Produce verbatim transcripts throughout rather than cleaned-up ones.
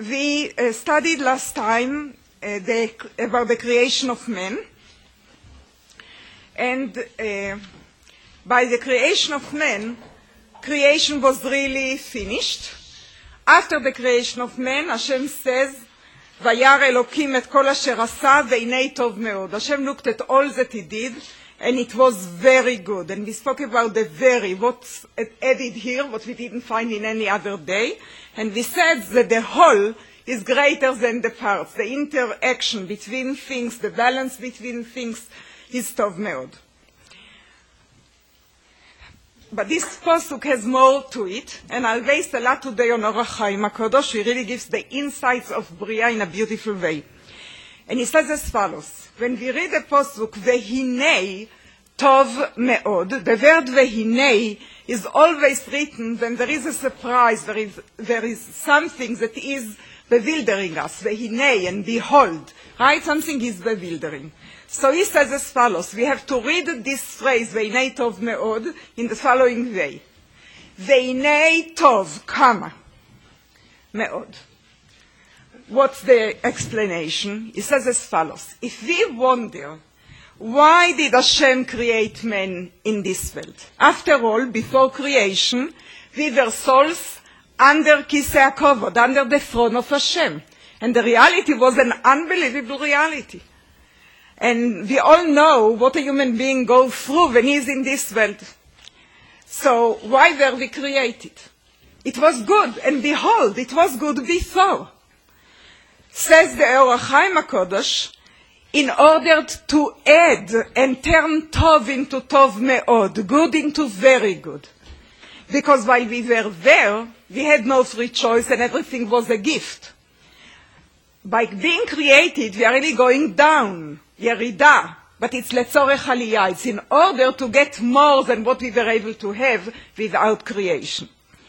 we uh, studied last time uh, the, about the creation of man. And uh, by the creation of man, creation was really finished. After the creation of man, Hashem says, וירא אלוקים את כל אשר עשה והנה טוב מאוד. Hashem looked at all that he did, and it was very good. And we spoke about the very, what's added here, what we didn't find in any other day. And we said that the whole is greater than the parts. The interaction between things, the balance between things is tov meod. But this pasuk has more to it, and I'll base a lot today on Or HaChaim HaKadosh. He really gives the insights of Bria in a beautiful way. And he says as follows: when we read the pasuk, Vehinei tov meod, the word Vehinei is always written when there is a surprise, there is, there is something that is bewildering us. Vehinei, and behold, right? Something is bewildering. So he says as follows: we have to read this phrase, Veinei tov meod, in the following way. Veinei tov, comma, meod. What's the explanation? He says as follows: if we wonder, why did Hashem create man in this world? After all, before creation, we were souls under Kisei HaKavod, under the throne of Hashem. And the reality was an unbelievable reality. And we all know what a human being goes through when he's in this world. So why were we created? It was good, and behold, it was good before. Says the Or HaChaim HaKadosh, in order to add and turn tov into tov meod, good into very good. Because while we were there, we had no free choice and everything was a gift. By being created, we are really going down. Yerida, but it's letzorech aliyah. It's in order to get more than what we were able to have without creation.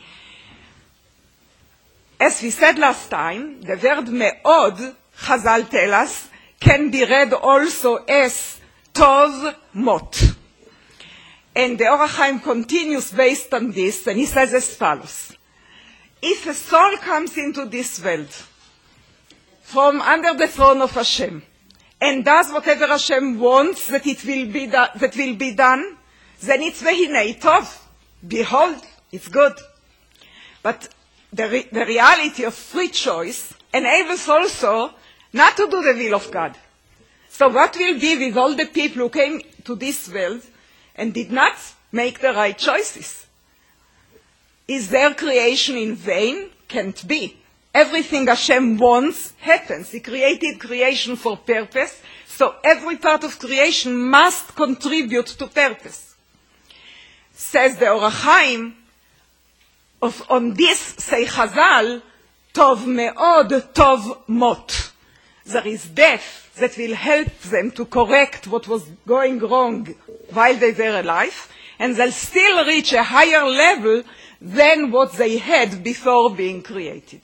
As we said last time, the word meod, Chazal tell us, can be read also as tov mot. And the Or HaChaim continues based on this, and he says as follows: if a soul comes into this world from under the throne of Hashem, and does whatever Hashem wants that it will be do- that will be done, then it's vehinei tov. Behold, it's good. But the, re- the reality of free choice enables also not to do the will of God. So what will be with all the people who came to this world and did not make the right choices? Is their creation in vain? Can't be. Everything Hashem wants happens. He created creation for purpose, so every part of creation must contribute to purpose. Says the Or HaChaim, of, on this say Chazal, tov meod, tov mot. There is death that will help them to correct what was going wrong while they were alive, and they'll still reach a higher level than what they had before being created.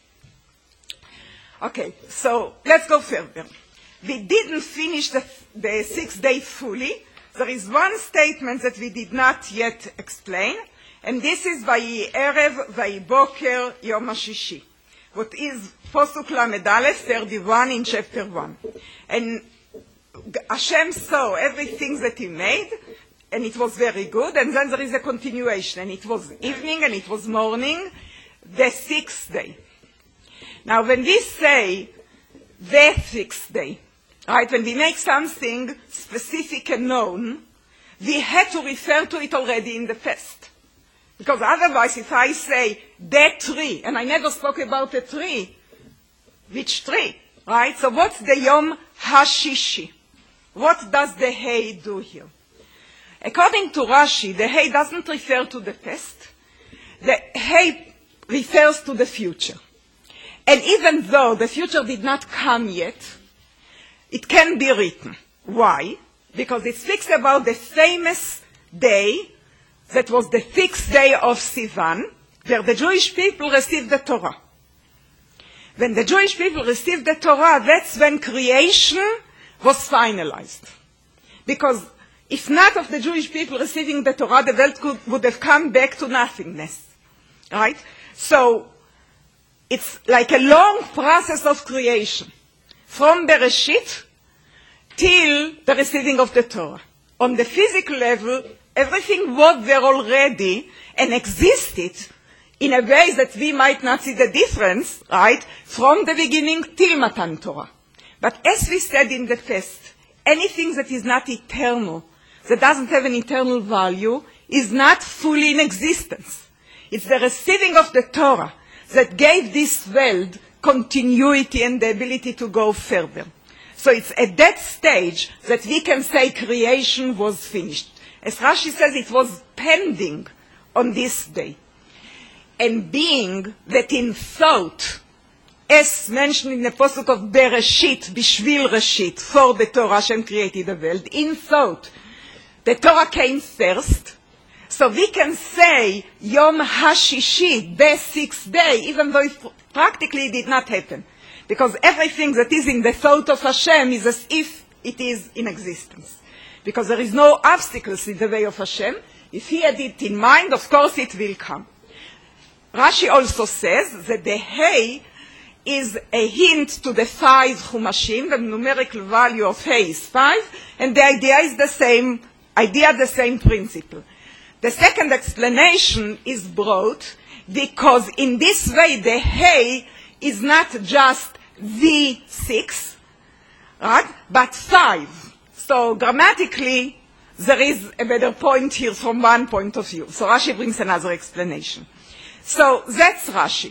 Okay, so let's go further. We didn't finish the, the sixth day fully. There is one statement that we did not yet explain, and this is Vayi Erev, Vayi Boker, Yom HaShishi, what is Posuk Lamed Aleph, thirty-one in chapter one. And Hashem saw everything that he made, and it was very good, and then there is a continuation, and it was evening and it was morning, the sixth day. Now, when we say the sixth day, right, when we make something specific and known, we had to refer to it already in the past. Because otherwise, if I say the tree, and I never spoke about a tree, which tree, right? So what's the Yom HaShishi? What does the hay do here? According to Rashi, the hay doesn't refer to the past. The hay refers to the future. And even though the future did not come yet, it can be written. Why? Because it speaks about the famous day that was the sixth day of Sivan, where the Jewish people received the Torah. When the Jewish people received the Torah, that's when creation was finalized. Because if not of the Jewish people receiving the Torah, the world could, would have come back to nothingness. Right? So, it's like a long process of creation, from Bereshit till the receiving of the Torah. On the physical level, everything was there already and existed in a way that we might not see the difference, right, from the beginning till Matan Torah. But as we said in the past, anything that is not eternal, that doesn't have an eternal value, is not fully in existence. It's the receiving of the Torah that gave this world continuity and the ability to go further. So it's at that stage that we can say creation was finished. As Rashi says, it was pending on this day. And being that in thought, as mentioned in the Pasuk of Bereshit, Bishvil Reshit, for the Torah Hashem created the world, in thought, the Torah came first, so we can say Yom HaShishi, the sixth day, even though it practically did not happen. Because everything that is in the thought of Hashem is as if it is in existence. Because there is no obstacles in the way of Hashem. If he had it in mind, of course it will come. Rashi also says that the Hay is a hint to the five Chumashim. The numerical value of Hay is five, and the idea is the same, idea the same principle. The second explanation is brought because in this way the Hay is not just the six, right, but five. So grammatically, there is a better point here from one point of view. So Rashi brings another explanation. So that's Rashi.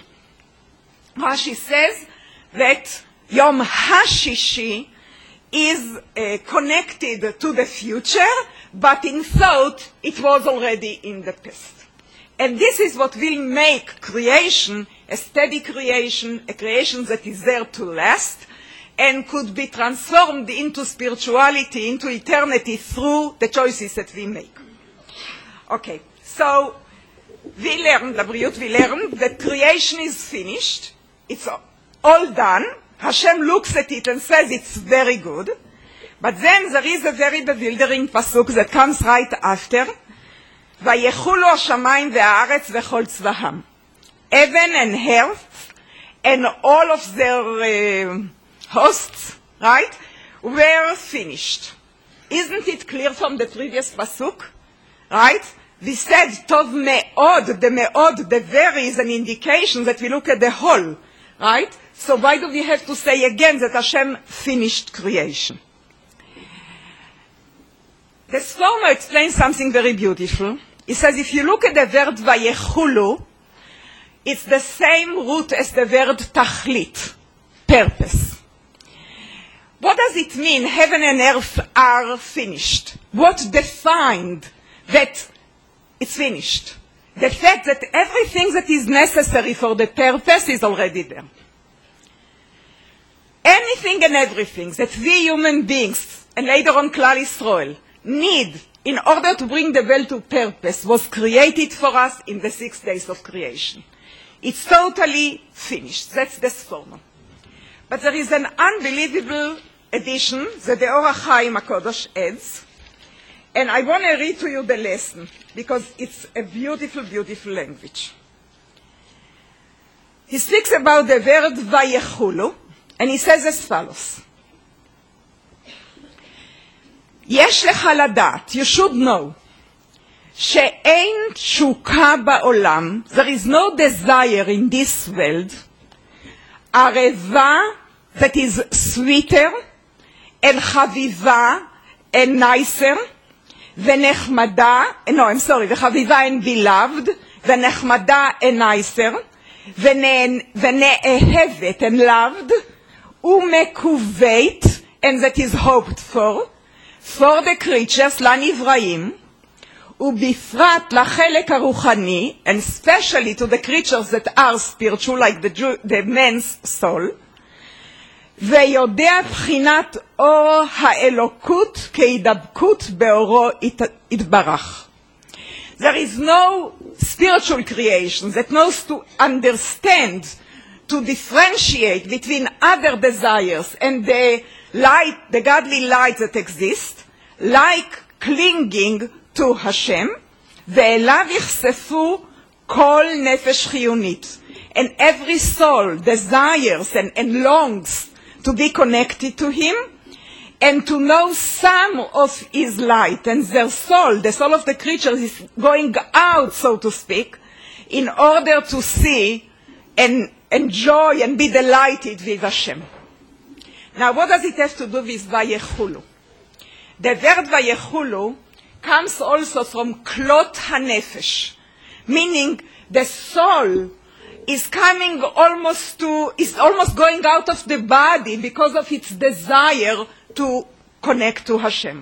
Rashi says that Yom HaShishi is uh, connected to the future, but in thought it was already in the past. And this is what will make creation a steady creation, a creation that is there to last, and could be transformed into spirituality, into eternity through the choices that we make. Okay, so we learned, Labriut, we learned that creation is finished. It's all done. Hashem looks at it and says it's very good. But then there is a very bewildering pasuk that comes right after. ויחולו השמיים והארץ וכל צבאם. Heaven and earth and all of their uh, hosts, right, were finished. Isn't it clear from the previous pasuk? Right? We said tov me'od, the me'od, the very is an indication that we look at the whole, right? So why do we have to say again that Hashem finished creation? The Sforno explains something very beautiful. He says if you look at the word vayechulu, it's the same root as the word tachlit, purpose. What does it mean heaven and earth are finished? What defined that it's finished? The fact that everything that is necessary for the purpose is already there. Anything and everything that we human beings, and later on Klal Yisrael, need in order to bring the world to purpose was created for us in the six days of creation. It's totally finished. That's the Sforno. But there is an unbelievable addition that the Or HaChaim HaKadosh adds, and I want to read to you the lesson because it's a beautiful, beautiful language. He speaks about the word vayechulu, and he says as follows. יש לך לדעת, you should know, שאין תשוקה בעולם, there is no desire in this world, ערבה, that is sweeter, and חביבה, and nicer, ונחמדה, no, I'm sorry, וחביבה and beloved, ונחמדה and nicer, ונאהבת and loved, ומקווית, and that is hoped for, for the creatures, לנבראים, ובפרט לחלק הרוחני, and especially to the creatures that are spiritual, like the, Jew, the man's soul, ויודע בחינת אור האלוקות כהידבקות באורו יתברך. There is no spiritual creation that knows to understand, to differentiate between other desires and the light, the godly light that exists, like clinging to Hashem, ואליו יחשפו כל נפש חיונית. and every soul desires and, and longs to be connected to him and to know some of his light. And their soul, the soul of the creature, is going out, so to speak, in order to see and enjoy and be delighted with Hashem. Now, what does it have to do with Vayechulu? The word Vayechulu comes also from klot hanefesh, meaning the soul is coming almost to, is almost going out of the body because of its desire to connect to Hashem.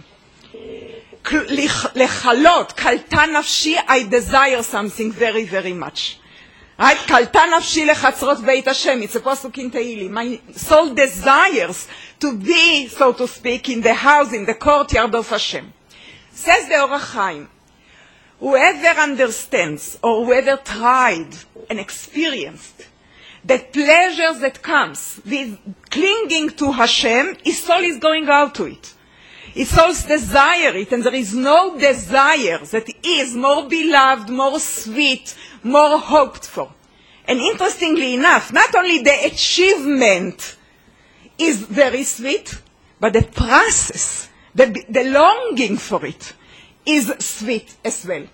Lechalot, kalta nafshi, I desire something very, very much. Right? Kalta nafshi lechatzrot beit Hashem. It's a pasuk in Tehillim. My soul desires to be, so to speak, in the house, in the courtyard of Hashem. Says the Or HaChaim, whoever understands or whoever tried and experienced the pleasure that comes with clinging to Hashem, his soul is going out to it. His soul's desire it, and there is no desire that is more beloved, more sweet, more hoped for. And interestingly enough, not only the achievement is very sweet, but the process, the, the longing for it, is sweet as well.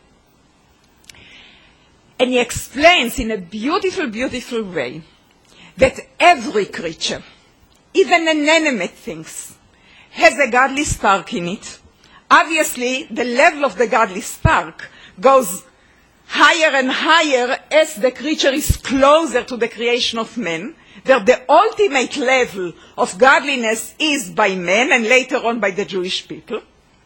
And he explains in a beautiful, beautiful way that every creature, even inanimate things, has a godly spark in it. Obviously, the level of the godly spark goes higher and higher as the creature is closer to the creation of man, where the ultimate level of godliness is by men and later on by the Jewish people.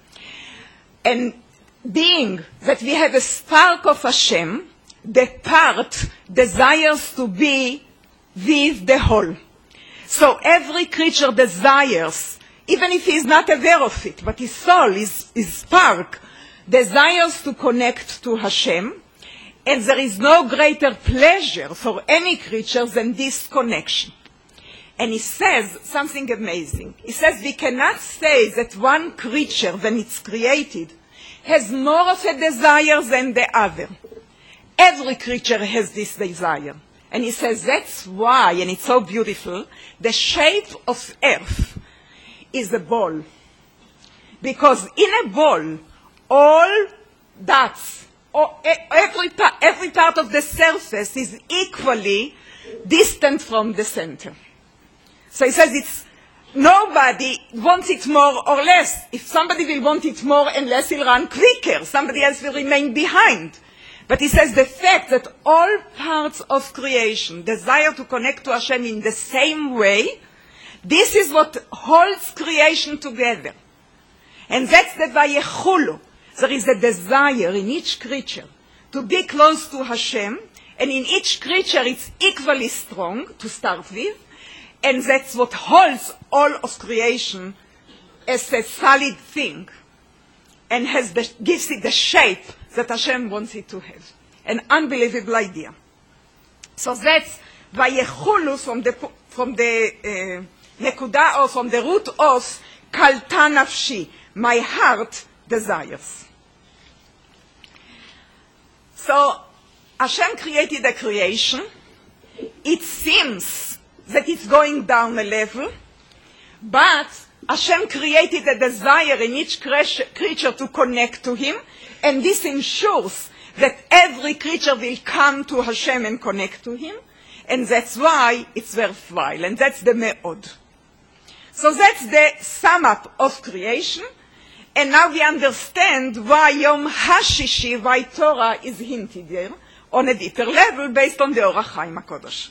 And being that we have a spark of Hashem, the part desires to be with the whole. So every creature desires, even if he is not aware of it, but his soul, his, his spark, desires to connect to Hashem, and there is no greater pleasure for any creature than this connection. And he says something amazing. He says we cannot say that one creature, when it's created, has more of a desire than the other. Every creature has this desire. And he says that's why, and it's so beautiful, the shape of earth is a ball. Because in a ball, all dots, or every, every part of the surface is equally distant from the center. So he says it's, nobody wants it more or less. If somebody will want it more and less, he'll run quicker. Somebody else will remain behind. But he says the fact that all parts of creation desire to connect to Hashem in the same way, this is what holds creation together. And that's the Vayechulu. There is a desire in each creature to be close to Hashem, and in each creature it's equally strong to start with, and that's what holds all of creation as a solid thing, and has the, gives it the shape that Hashem wants it to have. An unbelievable idea. So that's Vayechulu from the, from the uh, Nekuda, or from the root of Kalta Nafshi, my heart desires. So Hashem created a creation. It seems that it's going down a level, but Hashem created a desire in each creature to connect to Him, and this ensures that every creature will come to Hashem and connect to Him, and that's why it's worthwhile, and that's the me'od. So that's the sum up of creation, and now we understand why Yom HaShishi, why Torah is hinted there on a deeper level based on the Or HaChaim HaKodesh.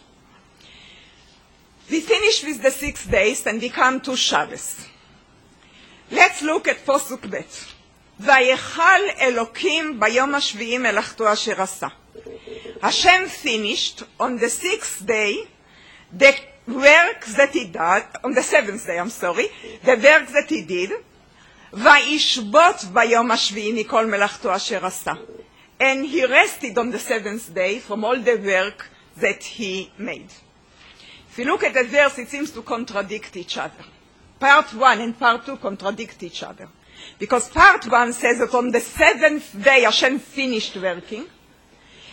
We finish with the six days and we come to Shabbos. Let's look at Posuk Bet. Vayechal Elokim bayom hashvi'i melachto asher asa. Hashem finished on the sixth day the work that he did, on the seventh day, I'm sorry, the work that he did. Vayishbot bayom hashvi'i mikol melachto asher asa. And he rested on the seventh day from all the work that he made. If you look at the verse, it seems to contradict each other. Part one and part two contradict each other. Because part one says that on the seventh day Hashem finished working,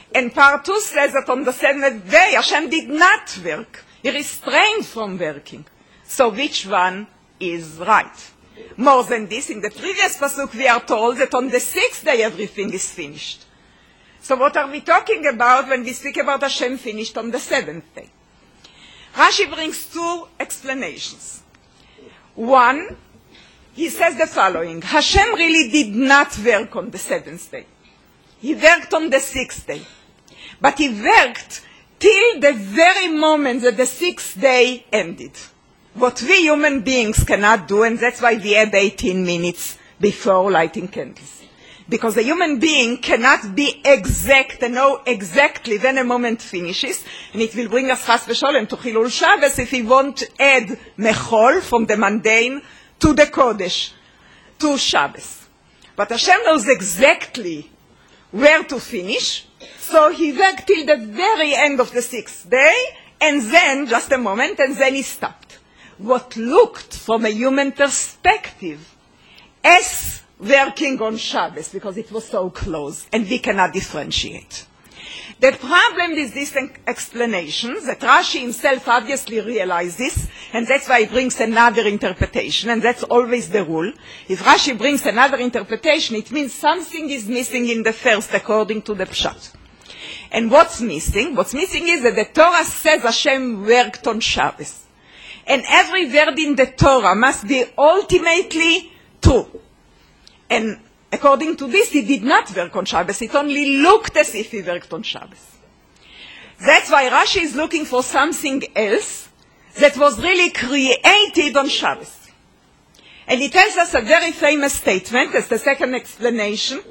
And part two says that on the seventh day, Hashem did not work. He restrained from working. So which one is right? More than this, in the previous pasuk we are told that on the sixth day everything is finished. So what are we talking about when we speak about Hashem finished on the seventh day? Rashi brings two explanations. One, he says the following: Hashem really did not work on the seventh day. He worked on the sixth day. But he worked till the very moment that the sixth day ended. What we human beings cannot do, and that's why we add eighteen minutes before lighting candles. Because a human being cannot be exact and know exactly when a moment finishes, and it will bring us chas v'sholem to Chilul Shabbos if we won't add mechol from the mundane to the Kodesh, to Shabbos. But Hashem knows exactly where to finish, so he worked till the very end of the sixth day, and then, just a moment, and then he stopped. What looked from a human perspective as working on Shabbos, because it was so close, and we cannot differentiate. The problem with these explanations, that Rashi himself obviously realizes, and that's why he brings another interpretation, and that's always the rule. If Rashi brings another interpretation, it means something is missing in the first, according to the Pshat. And what's missing? What's missing is that the Torah says Hashem worked on Shabbos. And every word in the Torah must be ultimately true. And according to this, he did not work on Shabbos. It only looked as if he worked on Shabbos. That's why Rashi is looking for something else that was really created on Shabbos. And he tells us a very famous statement as the second explanation.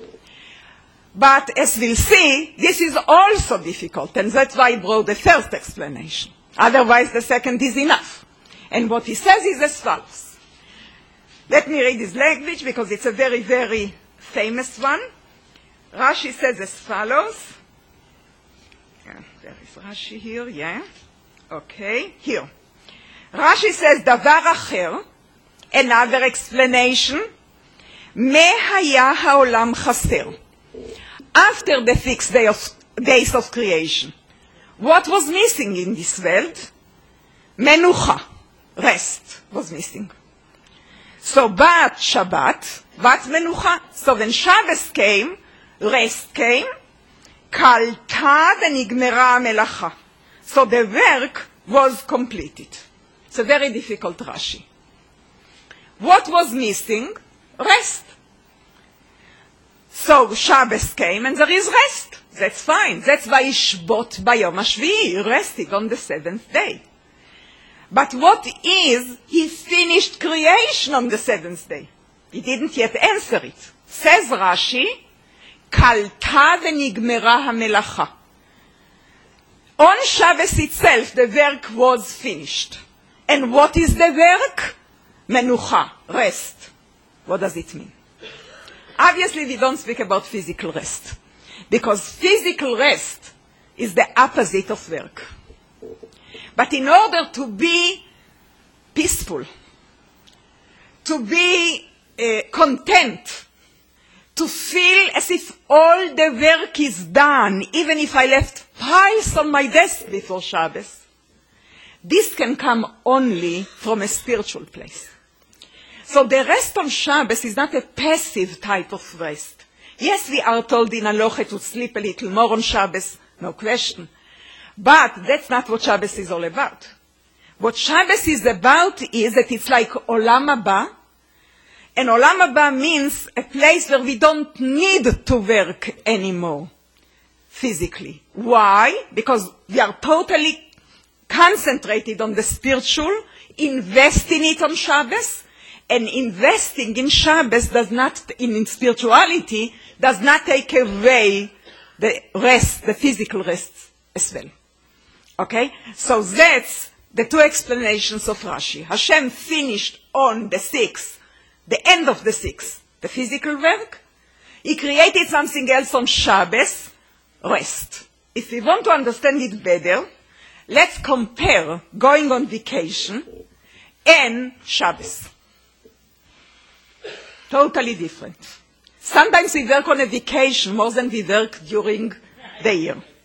But as we'll see, this is also difficult, and that's why he brought the first explanation. Otherwise, the second is enough. And what he says is as follows. Let me read his language, because it's a very, very famous one. Rashi says as follows. Yeah, there is Rashi here, yeah. Okay, here. Rashi says, Davar acher, another explanation, Me haya haolam chaser. After the six day of, days of creation, what was missing in this world? Menucha, rest, was missing. So, but Shabbat, but Menucha. So when Shabbos came, rest came, Kalta v'nigmera melacha. So the work was completed. It's a very difficult Rashi. What was missing? Rest. So Shabbos came and there is rest. That's fine. That's why Ishbot bayom hashvi'i, rested on the seventh day. But what is, he finished creation on the seventh day. He didn't yet answer it. Says Rashi, Kalta v'nigmera hamelacha. On Shabbos itself, the work was finished. And what is the work? Menucha, rest. What does it mean? Obviously, we don't speak about physical rest. Because physical rest is the opposite of work. But in order to be peaceful, to be uh, content, to feel as if all the work is done, even if I left piles on my desk before Shabbos, this can come only from a spiritual place. So the rest on Shabbos is not a passive type of rest. Yes, we are told in Aloha to sleep a little more on Shabbos, no question. But that's not what Shabbos is all about. What Shabbos is about is that it's like Olam Haba. And Olam Haba means a place where we don't need to work anymore physically. Why? Because we are totally concentrated on the spiritual, invest in it on Shabbos, and investing in Shabbos does not, in spirituality, does not take away the rest, the physical rest as well. Okay? So that's the two explanations of Rashi. Hashem finished on the sixth, the end of the sixth, the physical work. He created something else on Shabbos, rest. If we want to understand it better, let's compare going on vacation and Shabbos. Totally different. Sometimes we work on a vacation more than we work during the year.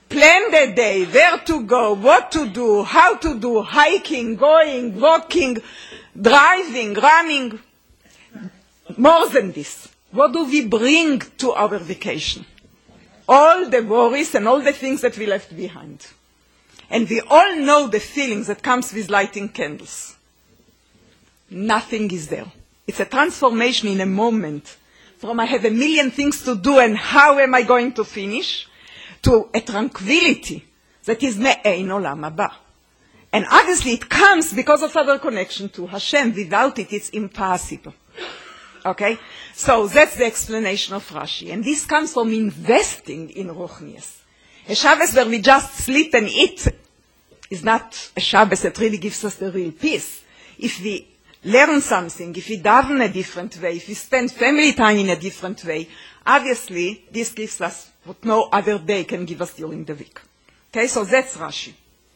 plan the day, where to go, what to do, how to do, hiking, going, walking, driving, running. More than this, what do we bring to our vacation? All the worries and all the things that we left behind. And we all know the feelings that comes with lighting candles. Nothing is there. It's a transformation in a moment from I have a million things to do and how am I going to finish, to a tranquility that is me'ein olam haba. And obviously it comes because of our connection to Hashem. Without it, it's impossible. Okay? So that's the explanation of Rashi. And this comes from investing in Ruchnius. A Shabbos where we just sleep and eat is not a Shabbos that really gives us the real peace. If we learn something, if we daven a different way, if we spend family time in a different way, obviously this gives us what no other day can give us during the week. Okay, so that's Rashi.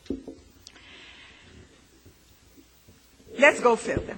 Let's go further.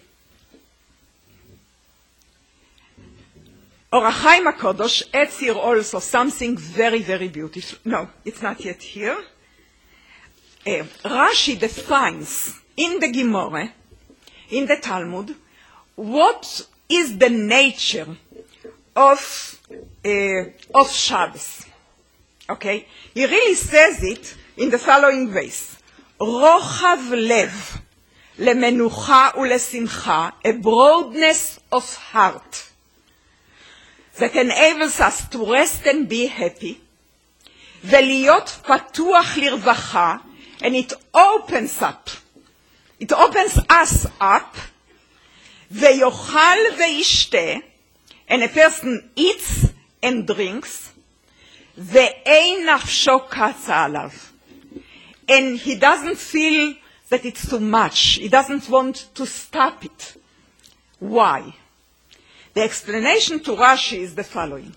Or HaChaim HaKadosh adds here also something very, very beautiful. No, it's not yet here. Uh, Rashi defines in the Gemara, in the Talmud, what is the nature of, uh, of Shabbos. Okay? He really says it in the following ways. Rochav lev, lemenucha ulesimcha, a broadness of heart that enables us to rest and be happy, ולהיות פתוח לרווחה, and it opens up, it opens us up, ויאכל וישתה, and a person eats and drinks, ואין נפשו קצה עליו, and he doesn't feel that it's too much, he doesn't want to stop it. Why? The explanation to Rashi is the following.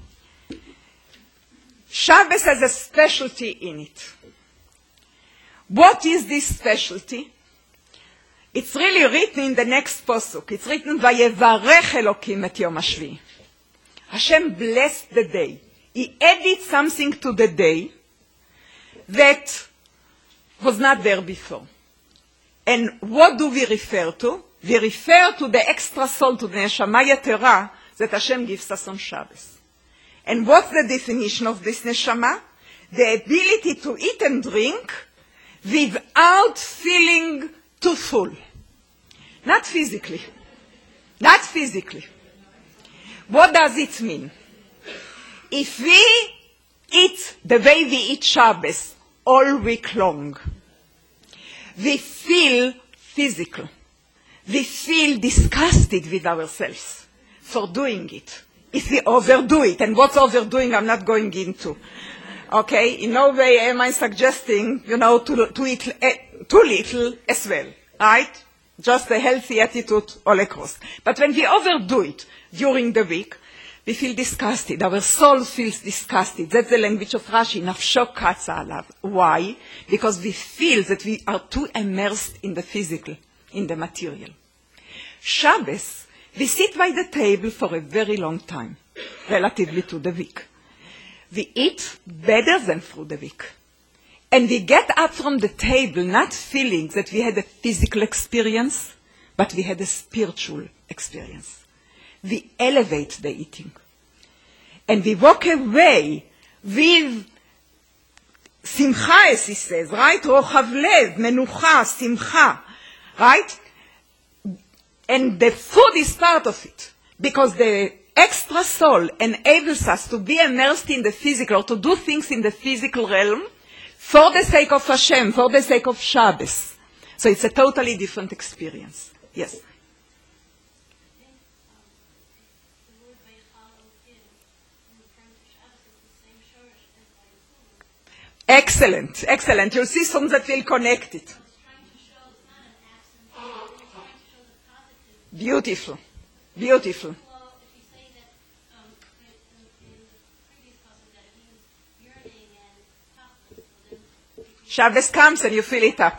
Shabbos has a specialty in it. What is this specialty? It's really written in the next posuk. It's written, Vayevarech Elokim et Yom HaShvi. Hashem blessed the day. He added something to the day that was not there before. And what do we refer to? We refer to the extra soul, to the Neshama Yetera that Hashem gives us on Shabbos. And what's the definition of this Neshama? The ability to eat and drink without feeling too full. Not physically. Not physically. What does it mean? If we eat the way we eat Shabbos all week long, we feel physical. We feel disgusted with ourselves for doing it. If we overdo it, and what's overdoing I'm not going into. Okay, in no way am I suggesting, you know, to, to eat uh, too little as well, right? Just a healthy attitude all across. But when we overdo it during the week, we feel disgusted. Our soul feels disgusted. That's the language of Rashi. Nafsho katsa alav. Why? Because we feel that we are too immersed in the physical, in the material. Shabbos, we sit by the table for a very long time, relatively to the week. We eat better than through the week. And we get up from the table not feeling that we had a physical experience, but we had a spiritual experience. We elevate the eating. And we walk away with simcha, as he says, right? Rochav lev, menucha, simcha, right? And the food is part of it, because the extra soul enables us to be immersed in the physical, or to do things in the physical realm, for the sake of Hashem, for the sake of Shabbos. So it's a totally different experience. Yes? Excellent, excellent. You'll see some that will connect it. Beautiful, beautiful. Shabbos comes and you fill it up.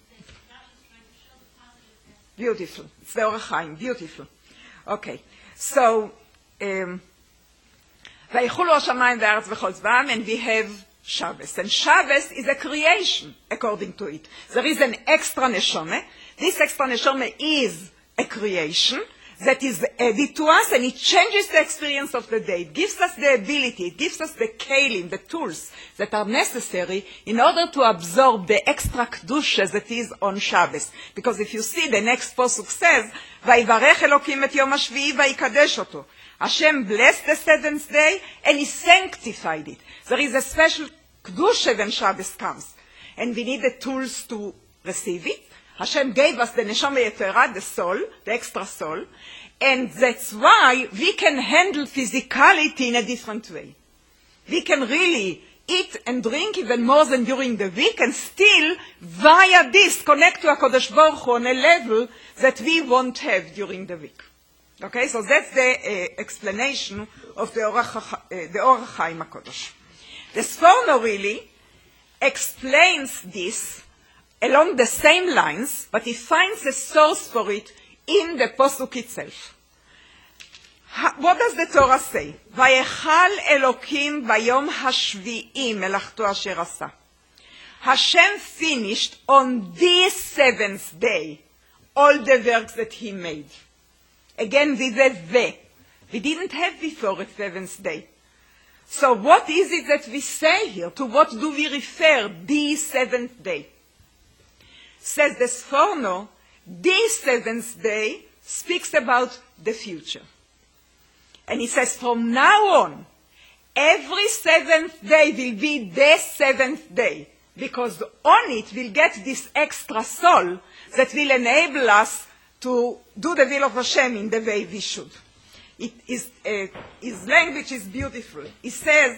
Beautiful. It's the Orach Chaim. Beautiful. Okay. So, um, and we have Shabbos. And Shabbos is a creation, according to it. There is an extra neshama. This extra neshama is a creation that is added to us, and it changes the experience of the day. It gives us the ability, it gives us the kelim, the tools that are necessary in order to absorb the extra kedusha that is on Shabbos. Because if you see, the next pasuk says, "Vayivarech Elokim et Yom HaShvi'i vayikadesh oto." Hashem blessed the seventh day, and He sanctified it. There is a special kedusha when Shabbos comes, and we need the tools to receive it. Hashem gave us the neshama yetera, the soul, the extra soul, and that's why we can handle physicality in a different way. We can really eat and drink even more than during the week, and still, via this, connect to HaKadosh Baruch Hu on a level that we won't have during the week. Okay, so that's the uh, explanation of the Orach, uh, the Orach Chaim HaKadosh. The Sforno really explains this along the same lines, but he finds a source for it in the Posuk itself. Ha, what does the Torah say? Vayechal Elokim bayom hashvi'i melachto asher asa. Hashem finished on this seventh day all the works that He made. Again, with a ve. We didn't have before a seventh day. So what is it that we say here? To what do we refer, the seventh day? Says the Sforno, this seventh day speaks about the future. And he says, from now on, every seventh day will be the seventh day, because on it we'll get this extra soul that will enable us to do the will of Hashem in the way we should. It is, uh, his language is beautiful. He says,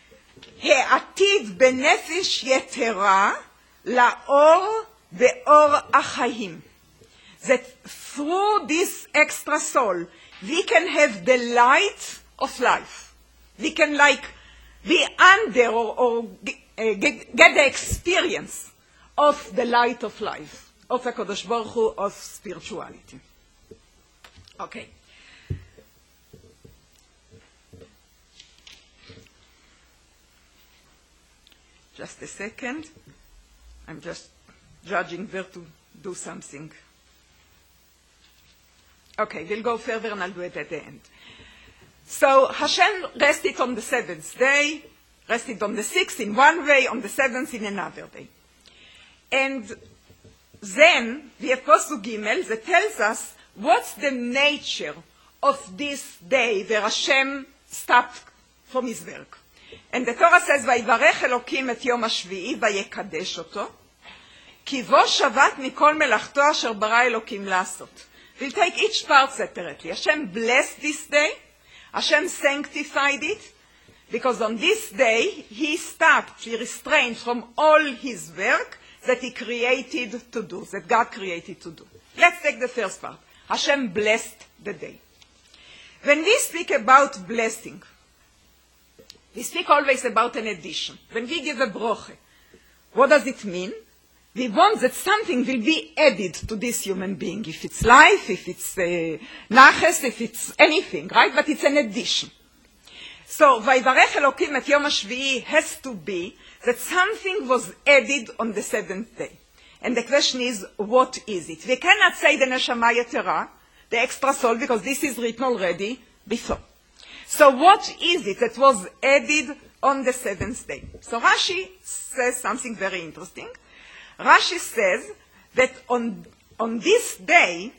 העתיד בנפש יתרה לאור באור החיים. That through this extra soul, we can have the light of life. We can like be under or, or uh, get, get the experience of the light of life, of HaKadosh Baruch Hu, of spirituality. Okay. Just a second. I'm just judging where to do something. Okay, we'll go further and I'll do it at the end. So Hashem rested on the seventh day, rested on the sixth in one way, on the seventh in another day. And then we have Posuk Gimel that tells us what's the nature of this day where Hashem stopped from His work. And the Torah says, "Vayivarech Elokim et Yom HaShvi'i vayekadesh oto, ki vo shavat mikol melachto asher bara Elokim lasot." We'll take each part separately. Hashem blessed this day. Hashem sanctified it, because on this day He stopped, He restrained from all His work that He created to do, that God created to do. Let's take the first part. Hashem blessed the day. When we speak about blessing, we speak always about an addition. When we give a broche, what does it mean? We want that something will be added to this human being. If it's life, if it's uh, naches, if it's anything, right? But it's an addition. So, Vayivarech Elokim et Yom HaShvi'i has to be that something was added on the seventh day. And the question is, what is it? We cannot say the Neshama Yetera, the extra soul, because this is written already before. So what is it that was added on the seventh day? So Rashi says something very interesting. Rashi says that on, on this day,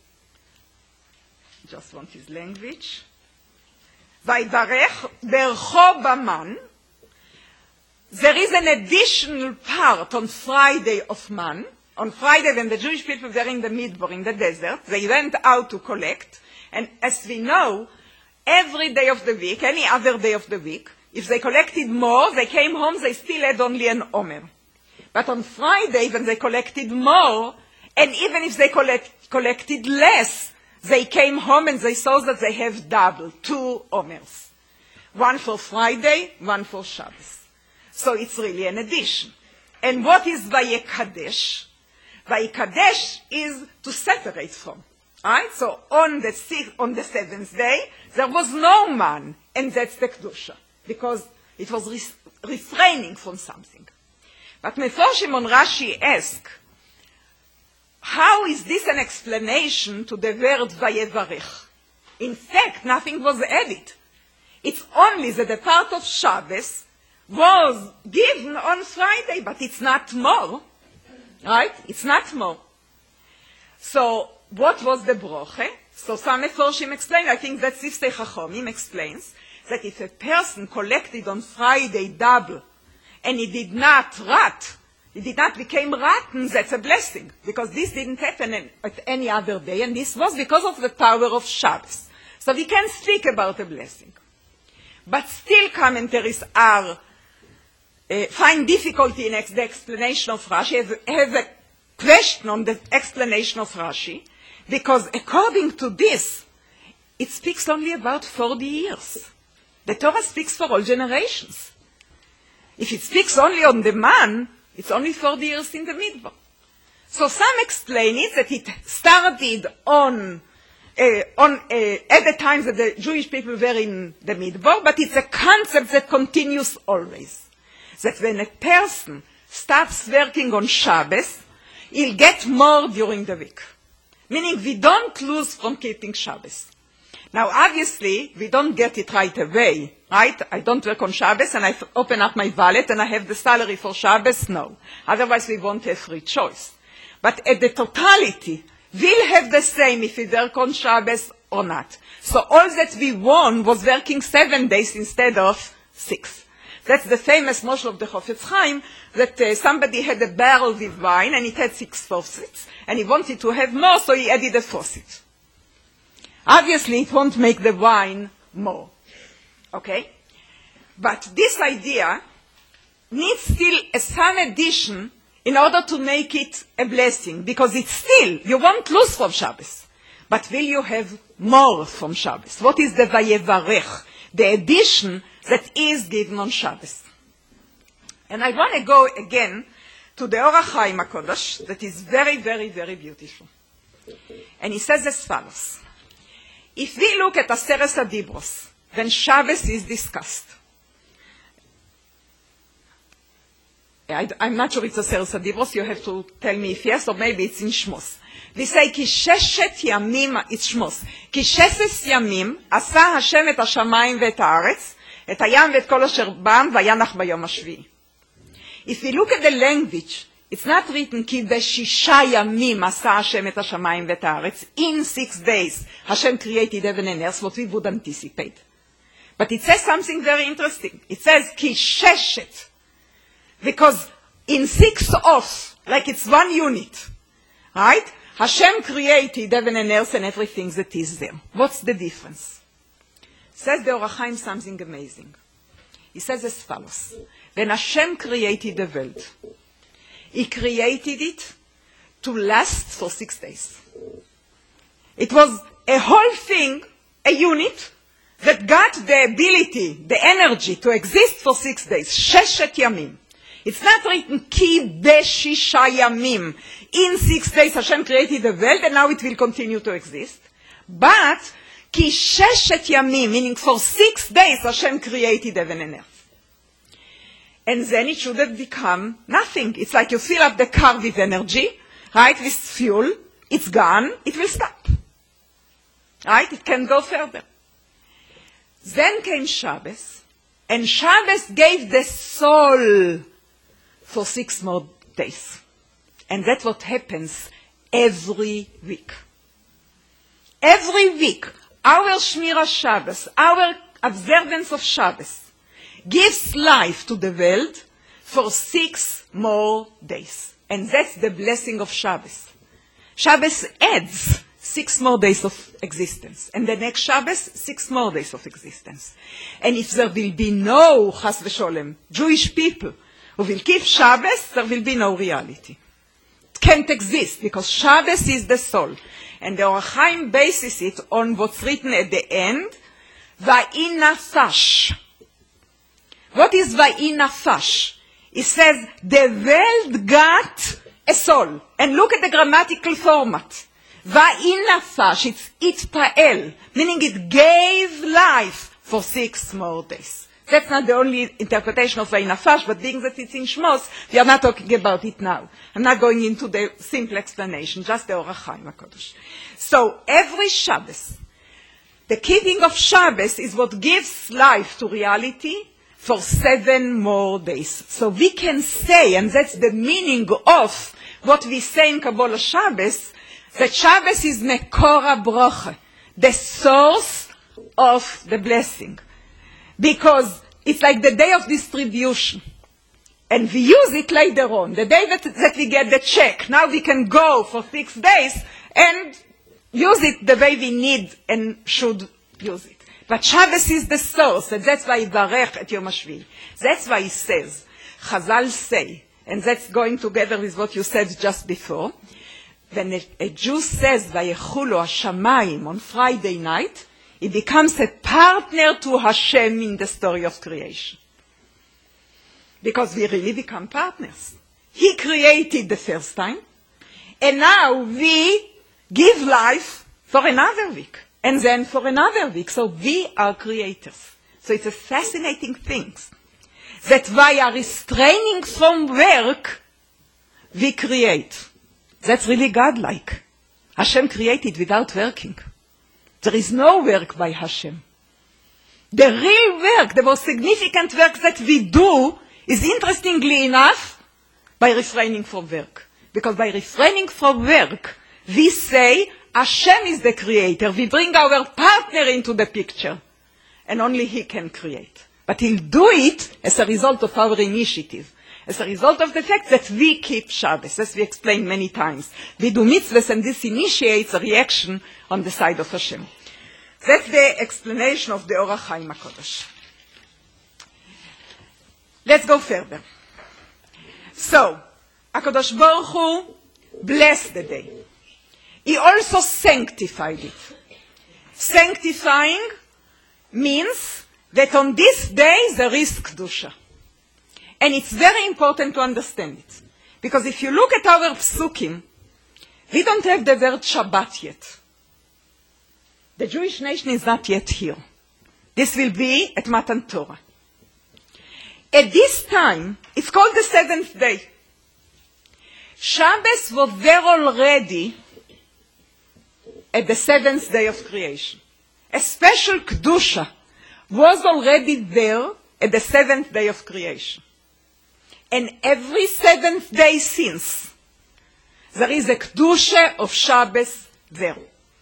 just want his language, Vayivarech bercho baman, there is an additional part on Friday of Man. On Friday, when the Jewish people were in the Midbar, in the desert, they went out to collect, and as we know, every day of the week, any other day of the week, if they collected more, they came home, they still had only an omer. But on Friday, when they collected more, and even if they collect, collected less, they came home and they saw that they have double, two omers. One for Friday, one for Shabbos. So it's really an addition. And what is Vayekadesh? Vayekadesh is to separate from. Right? So on the, sixth, on the seventh day, there was no man, and that's the Kedusha. Because It was re refraining from something. But Meforshim on Rashi ask, how is this an explanation to the word Vayevarech? In fact, nothing was added. It's only that the part of Shabbos was given on Friday, but it's not more. Right? It's not more. So, what was the broche? So some Meforshim explain, I think that Sifsei Chachomim explains, that if a person collected on Friday double, and he did not rot, he did not become rotten, that's a blessing. Because this didn't happen at any other day, and this was because of the power of Shabbos. So we can speak about a blessing. But still commentaries are, uh, find difficulty in ex the explanation of Rashi, have, have a question on the explanation of Rashi, because according to this, it speaks only about forty years. The Torah speaks for all generations. If it speaks only on the man, it's only forty years in the Midbar. So some explain it that it started on, uh, on uh, at the time that the Jewish people were in the Midbar, but it's a concept that continues always. That when a person starts working on Shabbos, he'll get more during the week. Meaning we don't lose from keeping Shabbos. Now, obviously, we don't get it right away, right? I don't work on Shabbos and I open up my wallet and I have the salary for Shabbos. No. Otherwise, we won't have free choice. But at the totality, we'll have the same if we work on Shabbos or not. So all that we won was working seven days instead of six. That's the famous moshel of the Chofetz Chaim, that uh, somebody had a barrel with wine and it had six faucets, and he wanted to have more, so he added a faucet. Obviously, it won't make the wine more. Okay? But this idea needs still a some addition in order to make it a blessing, because it's still, you won't lose from Shabbos. But will you have more from Shabbos? What is the Vayevarech? The addition that is given on Shabbos. And I want to go again to the Or HaChaim HaKodesh, that is very, very, very beautiful. And he says as follows. If we look at Aseret HaDibros, when Shabbos is discussed, I, I'm not sure it's Aseret HaDibros, you have to tell me if yes, or maybe it's in Shmos. We say, כי ששת ימים, it's Shmos, כי ששת ימים עשה השם את השמיים ואת הארץ, את הים ואת כל אשר בם, וינח ביום השביעי. If we look at the language, it's not written, כי בשישה ימים עשה השם את השמיים ואת הארץ. In six days, Hashem created heaven and earth, what we would anticipate. But it says something very interesting. It says, כי ששת. Because in six off, like it's one unit, right? Hashem created heaven and earth and everything that is there. What's the difference? Says the Or HaChaim something amazing. He says as follows. When Hashem created the world, He created it to last for six days. It was a whole thing, a unit, that got the ability, the energy to exist for six days. Sheshet Yamim. It's not written, Ki Beshisha Yamim. In six days Hashem created the world and now it will continue to exist. But, Ki Sheshet Yamim, meaning for six days Hashem created heaven and earth. And then it should have become nothing. It's like you fill up the car with energy, right, with fuel, it's gone, it will stop. Right, it can go further. Then came Shabbos, and Shabbos gave the soul for six more days. And that's what happens every week. Every week, our Shmira Shabbos, our observance of Shabbos, gives life to the world for six more days. And that's the blessing of Shabbos. Shabbos adds six more days of existence. And the next Shabbos, six more days of existence. And if there will be no, Chas v'Sholem, Jewish people who will keep Shabbos, there will be no reality. It can't exist because Shabbos is the soul. And the Or HaChaim bases it on what's written at the end, Va'inafash. What is Va'inafash? It says, the world got a soul. And look at the grammatical format. Va'inafash, it's itpa'el, meaning it gave life for six more days. That's not the only interpretation of Vainafash, but being that it's in Shmos, we are not talking about it now. I'm not going into the simple explanation, just the Orach Chaim HaKadosh. So every Shabbos, the keeping of Shabbos is what gives life to reality for seven more days. So we can say, and that's the meaning of what we say in Kabbalah Shabbos, that Shabbos is Mekor HaBrocha, the source of the blessing. Because it's like the day of distribution. And we use it later on, the day that, that we get the check. Now we can go for six days and use it the way we need and should use it. But Shabbos is the source, and that's why Yivarech at Yom HaShvi. That's why he says, Chazal say, and that's going together with what you said just before, when a, a Jew says, Vayechulu HaShamayim on Friday night, he becomes a partner to Hashem in the story of creation. Because we really become partners. He created the first time, and now we give life for another week, and then for another week. So we are creators. So it's a fascinating thing that via restraining from work, we create. That's really godlike. Hashem created without working. There is no work by Hashem. The real work, the most significant work that we do is, interestingly enough, by refraining from work. Because by refraining from work, we say Hashem is the creator. We bring our partner into the picture. And only he can create. But he'll do it as a result of our initiative. As a result of the fact that we keep Shabbos, as we explained many times. We do mitzvahs, and this initiates a reaction on the side of Hashem. That's the explanation of the Orach Chaim HaKadosh. Let's go further. So, HaKadosh Baruch Hu blessed the day. He also sanctified it. Sanctifying means that on this day there is Kedusha. And it's very important to understand it. Because if you look at our psukim, we don't have the word Shabbat yet. The Jewish nation is not yet here. This will be at Matan Torah. At this time, it's called the seventh day. Shabbos was there already at the seventh day of creation. A special Kedusha was already there at the seventh day of creation. And every seventh day since, there is a Kedusha of Shabbos there.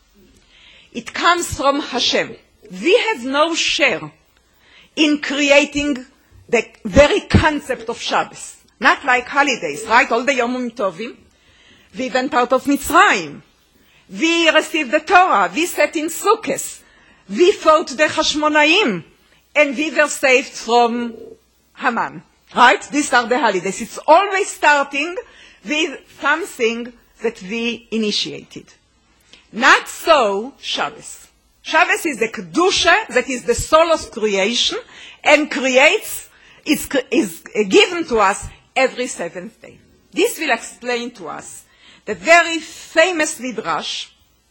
It comes from Hashem. We have no share in creating the very concept of Shabbos. Not like holidays, right? All the Yomim Tovim. We went out of Mitzrayim. We received the Torah. We sat in Sukkot. We fought the Hashmonaim. And we were saved from Haman. Right? These are the holidays. It's always starting with something that we initiated. Not so Shabbos. Shabbos is the Kedusha that is the soul of creation and creates, is, is given to us every seventh day. This will explain to us the very famous Midrash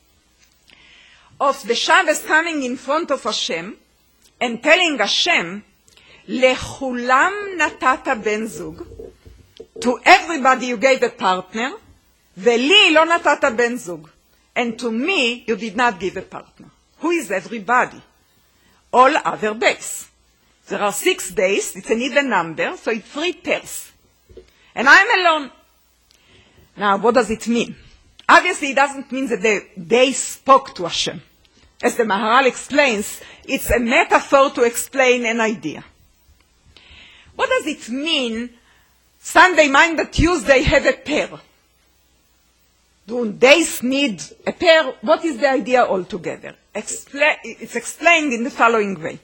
of the Shabbos coming in front of Hashem and telling Hashem, Lechulam natata ben zug, to everybody you gave a partner, veli lo natata ben zug, and to me you did not give a partner. Who is everybody? All other days. There are six days, it's an even number, so it's three pairs. And I'm alone. Now, what does it mean? Obviously, it doesn't mean that the day spoke to Hashem. As the Maharal explains, it's a metaphor to explain an idea. What does it mean, Sunday, Monday, Tuesday have a pair? Do days need a pair? What is the idea altogether? Expla- it's explained in the following way.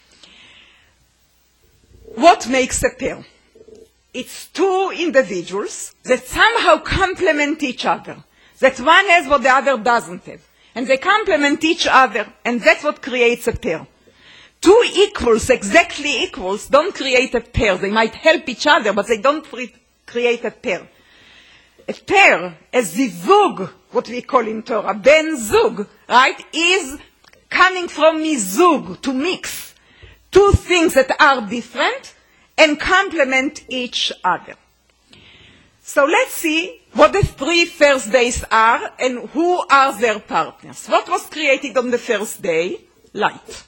What makes a pair? It's two individuals that somehow complement each other. That one has what the other doesn't have. And they complement each other, and that's what creates a pair. Two equals, exactly equals, don't create a pair. They might help each other, but they don't pre- create a pair. A pair, a zivug, what we call in Torah, ben zug, right, is coming from mizug, to mix. two things that are different and complement each other. So let's see what the three first days are and who are their partners. What was created on the first day? Light.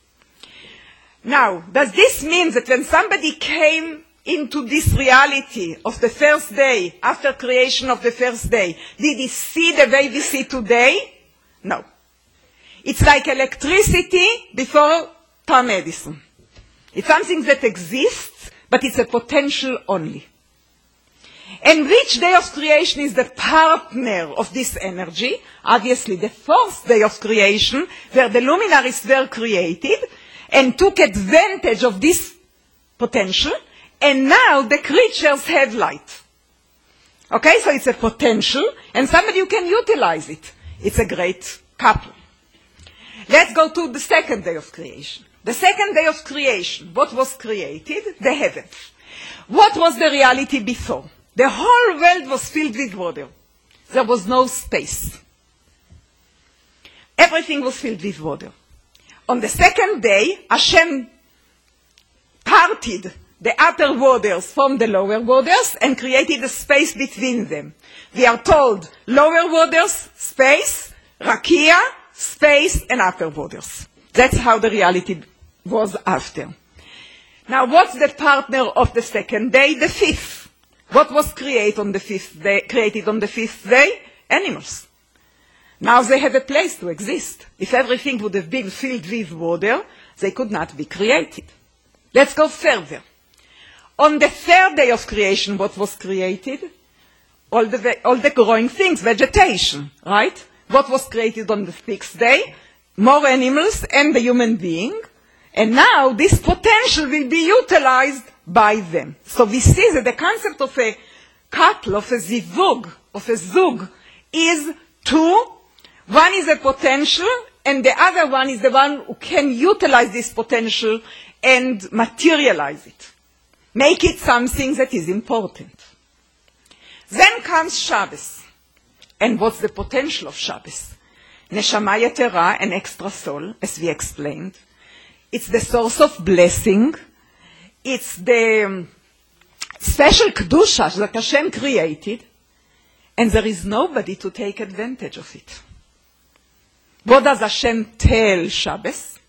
Now, does this mean that when somebody came into this reality of the first day, after creation of the first day, did he see the way we see today? No. It's like electricity before tar medicine. It's something that exists, but it's a potential only. And which day of creation is the partner of this energy? Obviously, the fourth day of creation, where the luminaries were created and took advantage of this potential, and now the creatures have light. Okay, so it's a potential, and somebody who can utilize it. It's a great couple. Let's go to the second day of creation. The second day of creation, what was created? The heavens. What was the reality before? The whole world was filled with water. There was no space. Everything was filled with water. On the second day, Hashem parted the upper waters from the lower waters and created a space between them. We are told lower waters, space, rakia, space, and upper waters. That's how the reality was after. Now, what's the partner of the second day? The fifth. What was created on the fifth day? Created on the fifth day? Animals. Now they have a place to exist. If everything would have been filled with water, they could not be created. Let's go further. On the third day of creation, what was created? All the, all the growing things, vegetation, right? What was created on the sixth day? More animals and the human being. And now this potential will be utilized by them. So we see that the concept of a couple, of a zivug, of a zug, is two. One is a potential, and the other one is the one who can utilize this potential and materialize it. Make it something that is important. Then comes Shabbos. And what's the potential of Shabbos? Neshama Yetera, an extra soul, as we explained. It's the source of blessing. It's the um, special Kedusha that Hashem created. And there is nobody to take advantage of it. What does Hashem tell Shabbos?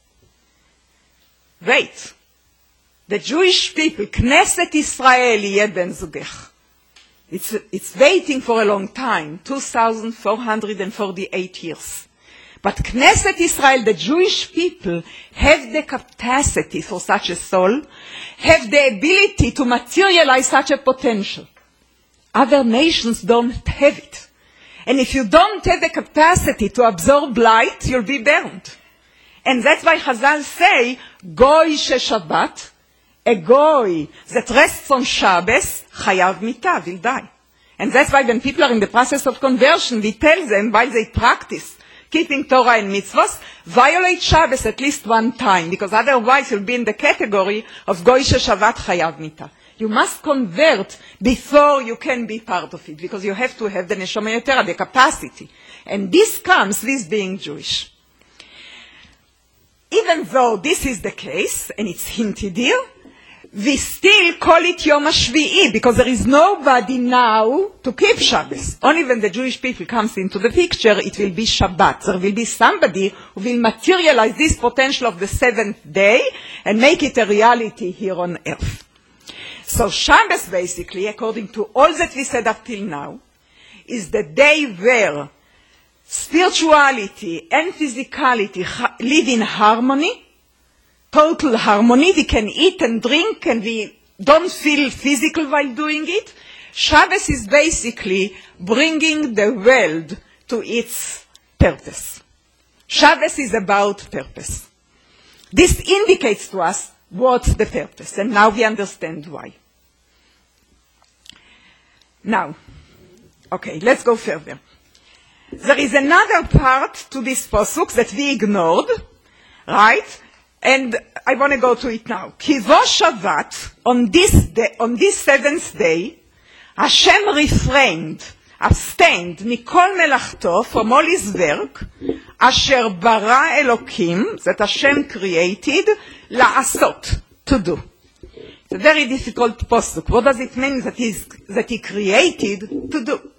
Wait. The Jewish people, Knesset Israel yeh ben zugech. It's, it's waiting for a long time, two thousand four hundred forty-eight years. But Knesset Israel, the Jewish people, have the capacity for such a soul, have the ability to materialize such a potential. Other nations don't have it. And if you don't have the capacity to absorb light, you'll be burned. And that's why Chazal say, Goy she Shabbat, a goy that rests on Shabbos, chayav mita, will die. And that's why when people are in the process of conversion, we tell them, while they practice keeping Torah and mitzvahs, violate Shabbos at least one time, because otherwise you'll be in the category of goy she Shabbat, chayav mita. You must convert before you can be part of it, because you have to have the neshama yetera, the capacity. And this comes with being Jewish. Even though this is the case, and it's hinted here, we still call it Yom HaShvi'i, because there is nobody now to keep Shabbos. Only when the Jewish people comes into the picture, it will be Shabbat. There will be somebody who will materialize this potential of the seventh day and make it a reality here on earth. So Shabbos, basically, according to all that we said up till now, is the day where spirituality and physicality live in harmony, total harmony. We can eat and drink and we don't feel physical while doing it. Shabbos is basically bringing the world to its purpose. Shabbos is about purpose. This indicates to us what's the purpose, and now we understand why. Now, okay, let's go further. There is another part to this pasuk that we ignored, right? And I want to go to it now. Kivo Shabbat, on this day, on this seventh day, Hashem refrained, abstained, mikol melachto, from all his work, asher bara Elokim, that Hashem created, la'asot, to do. It's a very difficult posuk. What does it mean that, he's, that he created to do?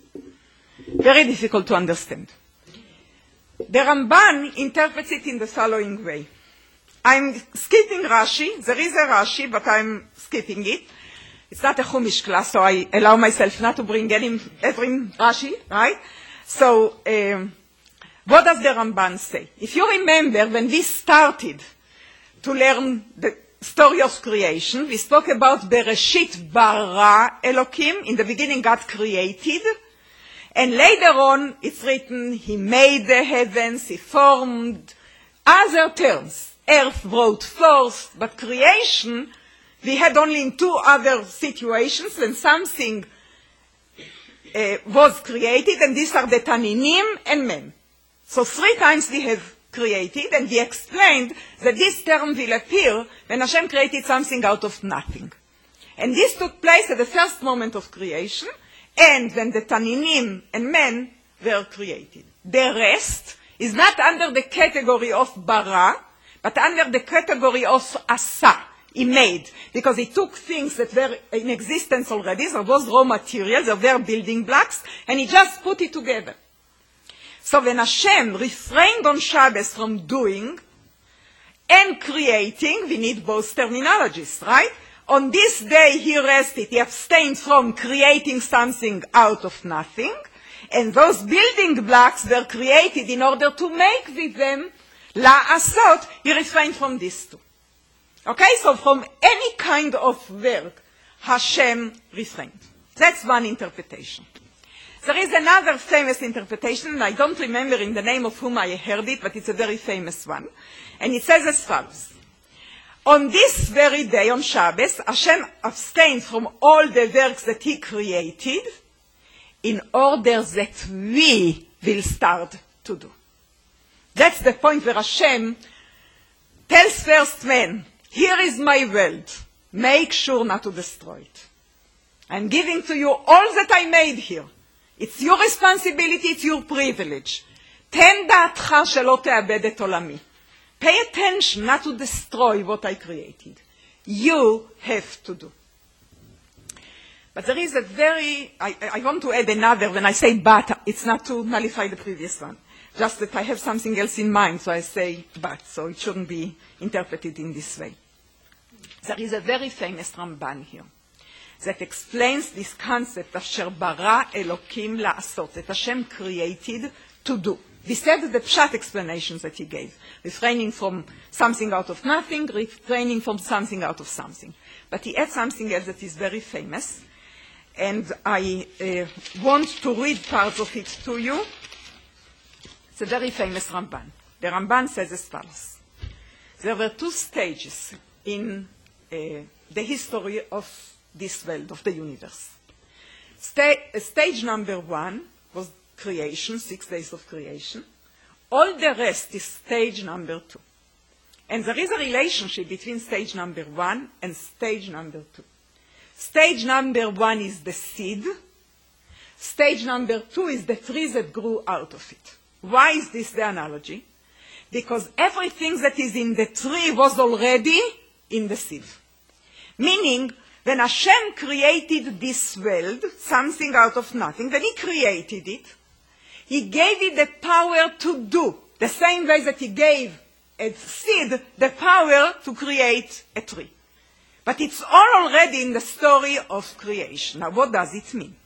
Very difficult to understand. The Ramban interprets it in the following way. I'm skipping Rashi. There is a Rashi, but I'm skipping it. It's not a Chumash class, so I allow myself not to bring any, every Rashi, right? So, um, what does the Ramban say? If you remember, when we started to learn the story of creation, we spoke about Bereshit bara Elokim. In the beginning, God created. And later on, it's written, he made the heavens, he formed other terms. Earth brought forth, but creation, we had only in two other situations when something uh, was created, and these are the Taninim and men. So three times we have created, and we explained that this term will appear when Hashem created something out of nothing. And this took place at the first moment of creation, and when the Taninim and men were created. The rest is not under the category of bara, but under the category of asa, he made, because he took things that were in existence already, there was raw materials, there were building blocks, and he just put it together. So when Hashem refrained on Shabbos from doing and creating, we need both terminologies, right? On this day he rested, he abstained from creating something out of nothing, and those building blocks were created in order to make with them la'asot, he refrained from this too. Okay, so from any kind of work, Hashem refrained. That's one interpretation. There is another famous interpretation, and I don't remember in the name of whom I heard it, but it's a very famous one. And it says as follows. On this very day, on Shabbos, Hashem abstained from all the works that he created in order that we will start to do. That's the point where Hashem tells first man, here is my world, make sure not to destroy it. I'm giving to you all that I made here. It's your responsibility, it's your privilege. תן דעתך שלא תאבד את עולמי. Pay attention not to destroy what I created. You have to do. But there is a very, I, I want to add another, when I say but, it's not to nullify the previous one. Just that I have something else in mind, so I say but, so it shouldn't be interpreted in this way. There is a very famous Ramban here that explains this concept of Asher bara Elokim la'asot, that Hashem created to do. We said the pshat explanations that he gave, refraining from something out of nothing, refraining from something out of something. But he adds something else that is very famous, and I uh, want to read parts of it to you. It's a very famous Ramban. The Ramban says as follows. There were two stages in uh, the history of this world, of the universe. Sta- stage number one was creation, six days of creation. All the rest is stage number two. And there is a relationship between stage number one and stage number two. Stage number one is the seed. Stage number two is the tree that grew out of it. Why is this the analogy? Because everything that is in the tree was already in the seed. Meaning, when Hashem created this world, something out of nothing, when he created it, he gave it the power to do, the same way that he gave a seed the power to create a tree. But it's all already in the story of creation. Now, what does it mean?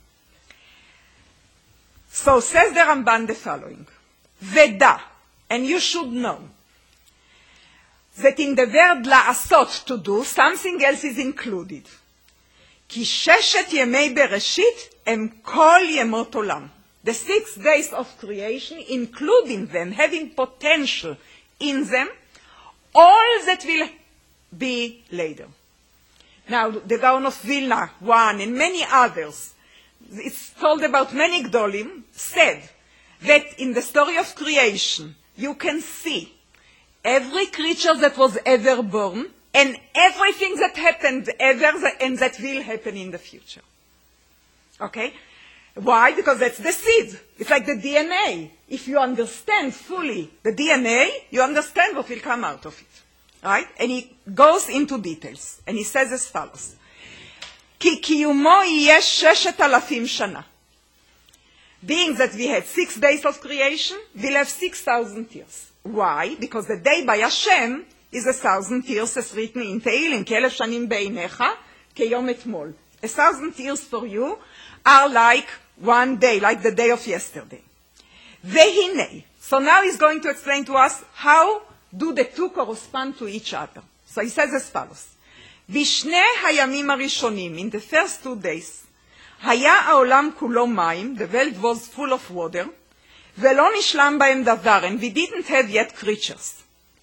So, says the Ramban the following. Veda, and you should know, that in the word la'asot, to do, something else is included. כי ששת ימי בראשית הם כל ימות עולם. The six days of creation, including them, having potential in them, all that will be later. Now, the Gaon of Vilna, one, and many others, it's told about many Gdolim, said that in the story of creation, you can see every creature that was ever born, and everything that happened ever and that will happen in the future. Okay? Why? Because that's the seed. It's like the D N A. If you understand fully the D N A, you understand what will come out of it. Right? And he goes into details. And he says as follows. כי קיומו יהיה ששת אלפים שנה. Being that we had six days of creation, we'll have six thousand years. Why? Because the day by Hashem is a thousand years as written in Tehillim, כאלף שנים בעיניך, כיום אתמול. A thousand years for you are like one day, like the day of yesterday. והנה. So now he's going to explain to us how do the two correspond to each other. So he says as follows. בשני הימים הראשונים, in the first two days, היה העולם כולו מים, the world was full of water, ולא נשלם בהם דבר, and we didn't have yet creatures.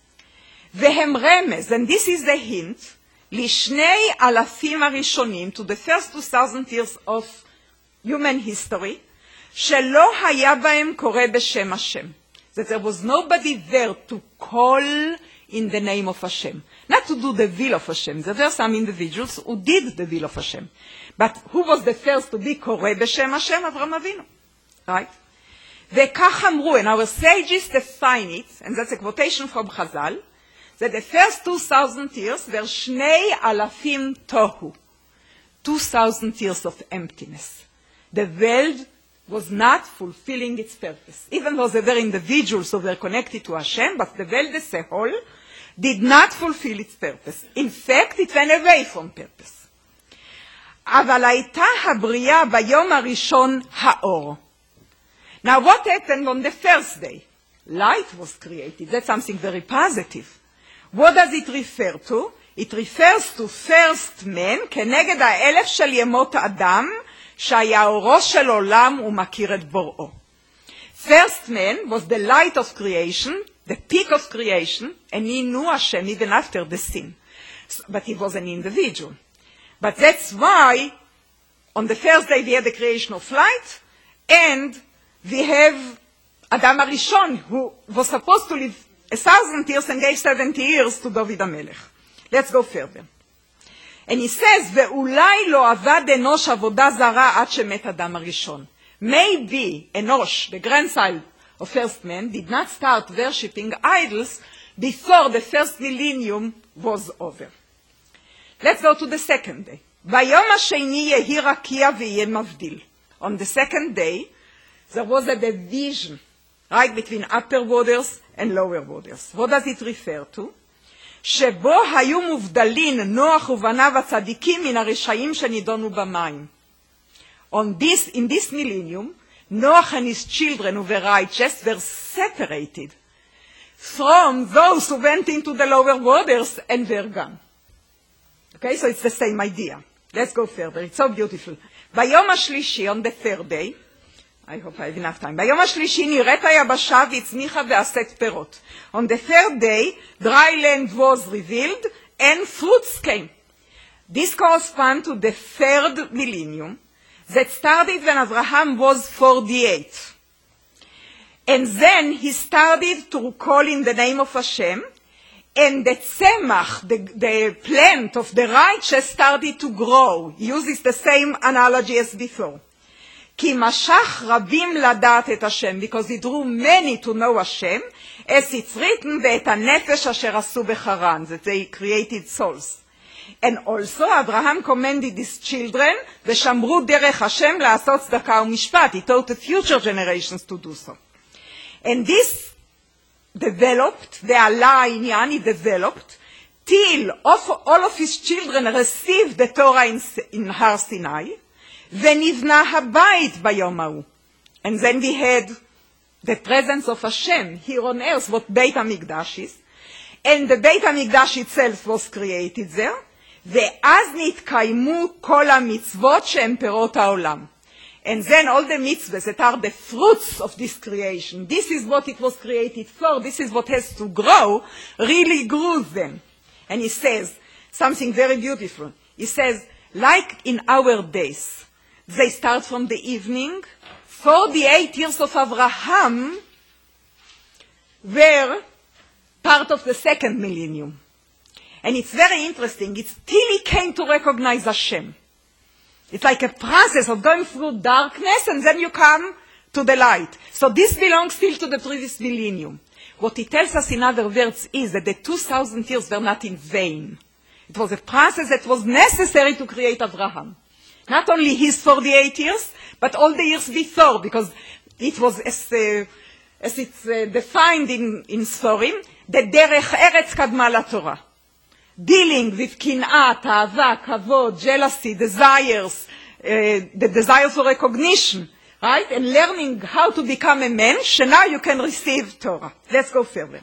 והם רמז, and this is the hint, לשני אלפים הראשונים, to the first two thousand years of human history, שלא היה בהם קורא בשם השם. That there was nobody there to call in the name of Hashem. Not to do the will of Hashem. There were some individuals who did the will of Hashem. But who was the first to be קורא בשם השם? אברהם אבינו. Right? וכך אמרו, and our sages define it, and that's a quotation from Chazal, that the first two thousand years were שני אלפים תוהו. two thousand years of emptiness. The world was not fulfilling its purpose. Even though there were individuals who were connected to Hashem, but the world as a whole did not fulfill its purpose. In fact, it went away from purpose. אבל הייתה הבריאה ביום הראשון האור. Now what happened on the first day? Light was created. That's something very positive. What does it refer to? It refers to first man כנגד האלף של ימות האדם, שהיה אורו של עולם ומכיר את בוראו. First man was the light of creation, the peak of creation, and he knew Hashem even after the sin. But he was an individual. But that's why on the first day we had the creation of light, and we have Adam HaRishon, who was supposed to live a thousand years and gave seventy years to David HaMelech. Let's go further. And he says, ואולי לא עבד אנוש עבודה זרה עד שמת אדם הראשון. Maybe Enosh, the grandson of first man, did not start worshipping idols before the first millennium was over. Let's go to the second day. ביום השני יהי רקיע ויהיה מבדיל. On the second day, there was a division, right, between upper waters and lower waters. What does it refer to? שבו היו מובדלים נוח ובניו הצדיקים מן הרשעים שנידונו במים. On this, in this millennium, Noach and his children who were righteous were separated from those who went into the lower waters and were gone. Okay, so it's the same idea. Let's go further. It's so beautiful. ביום השלישי, on the third day, I hope I have enough time. ביום השלישי נראית היבשה והצמיחה ועשית פירות. On the third day, dry land was revealed and fruits came. This corresponds to the third millennium that started when Abraham was forty-eight. And then he started to call in the name of Hashem, and the tzemach, the, the plant of the righteous, started to grow. He uses the same analogy as before. כי משך רבים לדעת את השם, because he drew many to know Hashem, as it's written, ואת הנפש אשר עשו בחרן, that they created souls. And also, Abraham commanded his children, ושמרו דרך השם לעשות צדקה ומשפט. He taught the future generations to do so. And this developed, the Allah Inyan, he developed, till all of his children received the Torah in, in Har Sinai, ונבנה הבית ביום ההוא. And then we had the presence of Hashem here on earth, what Beit HaMikdash is. And the Beit HaMikdash itself was created there. ואז נתקיימו כל המצוות שהן פירות העולם. And then all the mitzvahs that are the fruits of this creation, this is what it was created for, this is what has to grow, really grew then. And he says something very beautiful. He says, like in our days, they start from the evening, forty-eight years of Abraham were part of the second millennium. And it's very interesting, it's till he came to recognize Hashem. It's like a process of going through darkness and then you come to the light. So this belongs still to the previous millennium. What it tells us, in other words, is that the two thousand years were not in vain. It was a process that was necessary to create Abraham. Not only his forty-eight years, but all the years before, because it was, as, uh, as it's uh, defined in, in Sforim, the derech eretz kadma laTorah. Dealing with kin'at, ahava, kavod, jealousy, desires, uh, the desire for recognition, right? And learning how to become a man, so now you can receive Torah. Let's go further.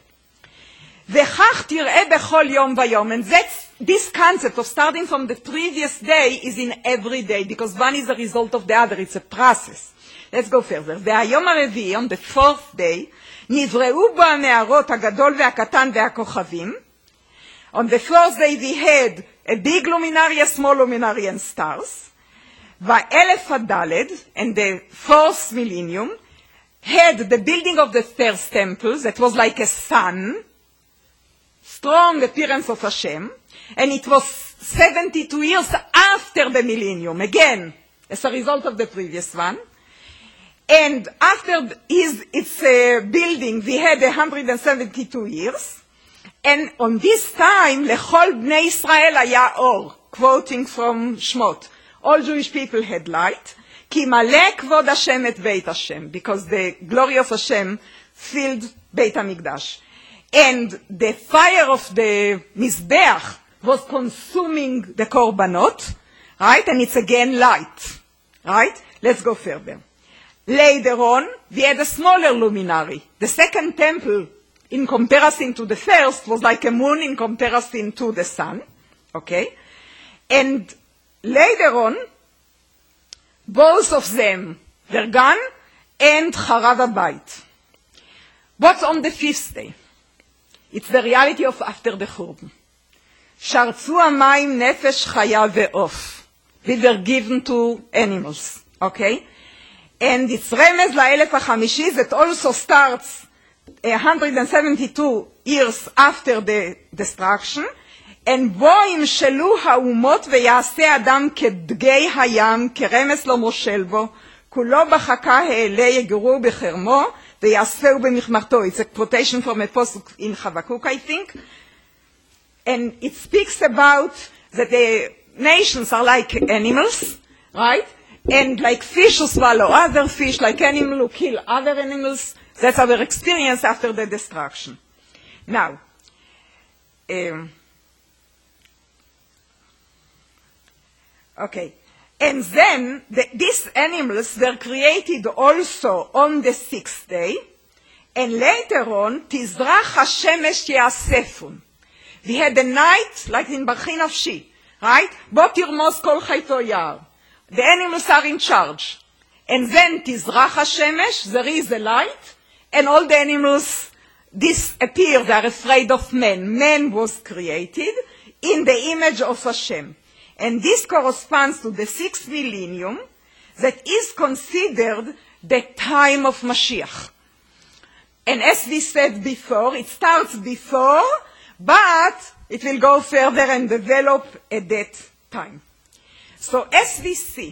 וכך תראה בכל יום ויום, and that's, this concept of starting from the previous day is in every day, because one is a result of the other, it's a process. Let's go further. והיום הרביעי, on the fourth day, נבראו בו הנערות הגדול והקטן והכוכבים. On the fourth day we had a big luminary, a small luminary, and stars. והאלף הדלת, and the fourth millennium, had the building of the first temple, that was like a sun, strong appearance of Hashem, and it was seventy-two years after the millennium, again, as a result of the previous one. And after his, its uh, building, we had one hundred seventy-two years, and on this time, לכל בני ישראל היה אור, quoting from Shmot. All Jewish people had light, כי מלא כבוד השם את בית השם, because the glory of Hashem filled בית המקדש. And the fire of the Mizbeach was consuming the korbanot, right? And it's again light, right? Let's go further. Later on, we had a smaller luminary. The second temple, in comparison to the first, was like a moon in comparison to the sun, okay? And later on, both of them were gone, and Charav HaBayit. What's on the fifth day? It's the reality of after the Churban. שרצו המים נפש חיה ועוף. We were given to animals, okay? And it's רמז לאלף החמישי that also starts one hundred seventy-two years after the destruction, and בו ימשלו האומות ויעשה אדם כדגי הים, כרמס לא מושל בו, כולו בחכה העלה יגורו בחרמו, ויאספהו במחמרתו. It's a quotation from a posuk in Habakkuk, I think. And it speaks about that the nations are like animals, right? And like fish who swallow other fish, like animals who kill other animals. That's our experience after the destruction. Now, um, okay. And then the, these animals were created also on the sixth day, and later on, תזרח השמש יאספון. We had a night, like in ברכי נפשי, right? בוא תרמוס כל חייתו יער. The animals are in charge. And then תזרח השמש, there is a light, and all the animals disappear, they are afraid of man. Man was created in the image of Hashem. And this corresponds to the sixth millennium that is considered the time of Mashiach. And as we said before, it starts before, but it will go further and develop at that time. So as we see,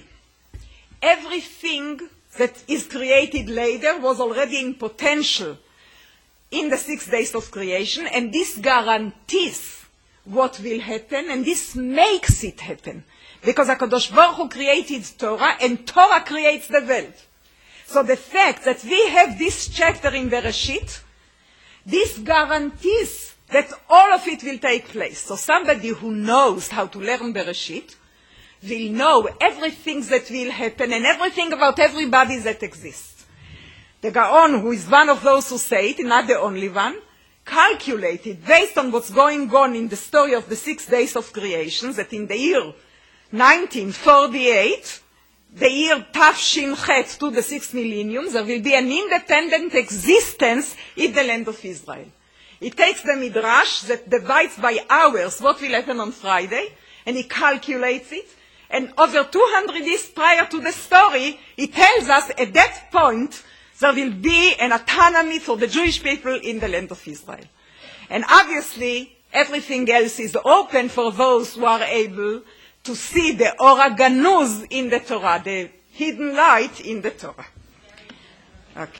everything that is created later was already in potential in the six days of creation, and this guarantees what will happen, and this makes it happen. Because HaKadosh Baruch Hu created Torah, and Torah creates the world. So the fact that we have this chapter in Bereshit, this guarantees that all of it will take place. So somebody who knows how to learn Bereshit will know everything that will happen, and everything about everybody that exists. The Gaon, who is one of those who say it, not the only one, calculated, based on what's going on in the story of the six days of creation, that in the year nineteen forty-eight, the year Tafshin Chet to the sixth millennium, there will be an independent existence in the land of Israel. He takes the Midrash that divides by hours what will happen on Friday, and he calculates it, and over two hundred years prior to the story, he tells us at that point there will be an autonomy for the Jewish people in the land of Israel. And obviously, everything else is open for those who are able to see the Or HaGanuz in the Torah, the hidden light in the Torah.